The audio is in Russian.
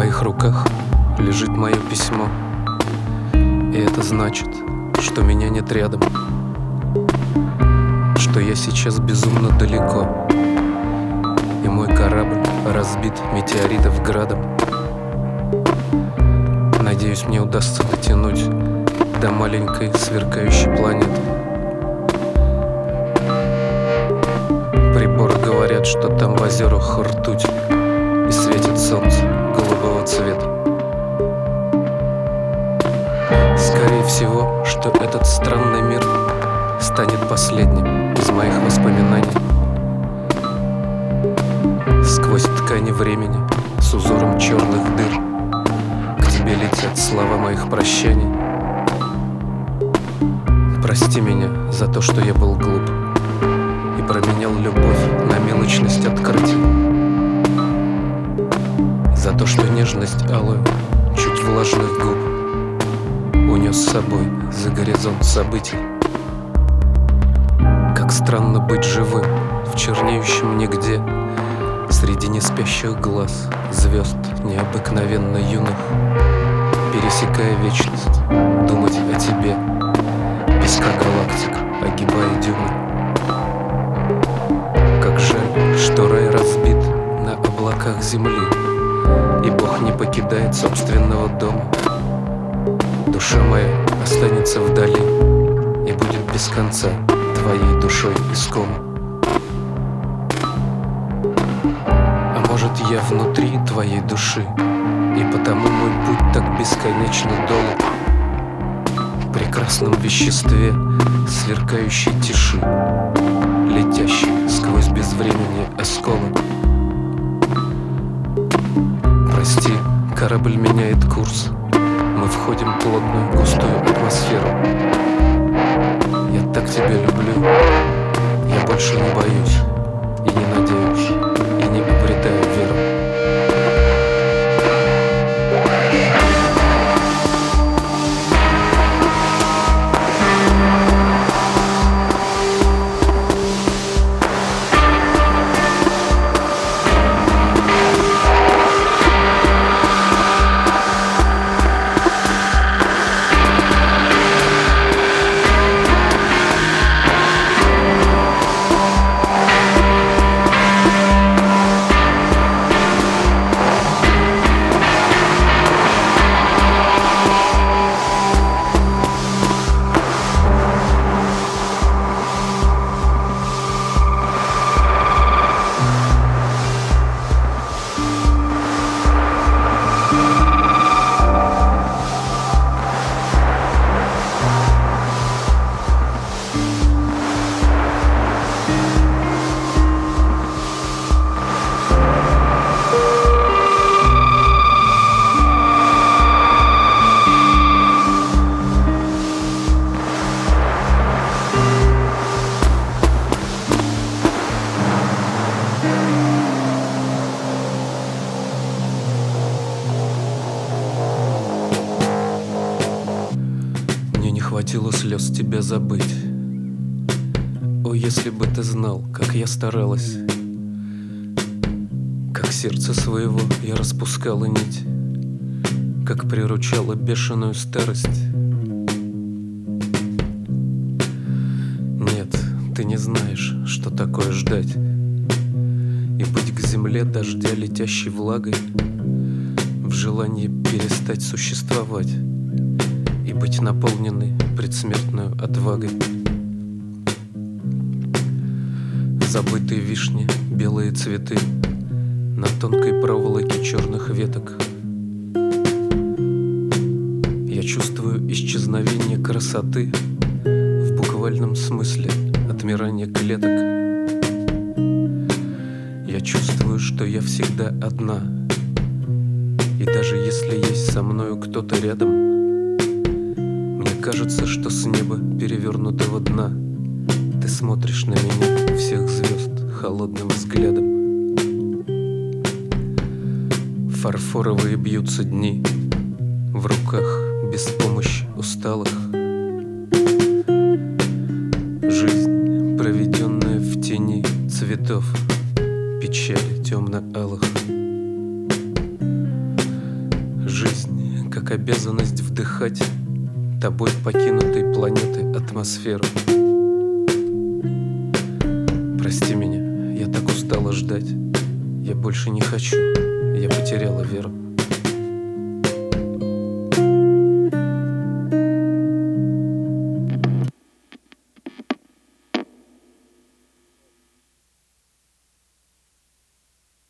твоих руках лежит мое письмо, и это значит, что меня нет рядом, что я сейчас безумно далеко, и мой корабль разбит метеоритов градом. Надеюсь, мне удастся дотянуть до маленькой сверкающей планеты. Приборы говорят, что там в озерах ртуть, и светит солнце голубого цвета. Скорее всего, что этот странный мир станет последним из моих воспоминаний. Сквозь ткани времени с узором черных дыр к тебе летят слова моих прощаний. Прости меня за то, что я был глуп и променял любовь на мелочность открытий, за то, что нежность алую, чуть влажных губ унес с собой за горизонт событий. Как странно быть живым в чернеющем нигде, среди неспящих глаз звезд необыкновенно юных, пересекая вечность, думать о тебе, песка галактик огибая дюны. Как жаль, что рай разбит на облаках земли, и Бог не покидает собственного дома. Душа моя останется вдали и будет без конца твоей душой искома. А может, я внутри твоей души, и потому мой путь так бесконечно долг, в прекрасном веществе сверкающей тиши, летящей сквозь безвременье осколок. Прости, корабль меняет курс, мы входим в плотную густую атмосферу. Я так тебя люблю, я больше не боюсь и не надеюсь, и не обретаю веру. Хватило слез тебя забыть. О, если бы ты знал, как я старалась, как сердце своего я распускала нить, как приручала бешеную старость. Нет, ты не знаешь, что такое ждать и быть к земле дождя летящей влагой, в желании перестать существовать и быть наполненной предсмертную отвагой. Забытые вишни, белые цветы на тонкой проволоке черных веток. Я чувствую исчезновение красоты, в буквальном смысле отмирание клеток. Я чувствую, что я всегда одна, и даже если есть со мною кто-то рядом, кажется, что с неба перевернутого дна ты смотришь на меня, всех звезд, холодным взглядом. Фарфоровые бьются дни, в руках без помощи усталых. Жизнь, проведенная в тени цветов, печали темно-алых. как обязанность вдыхать тобой покинутой планеты атмосферу. Прости меня, я так устала ждать. Я больше не хочу, я потеряла веру.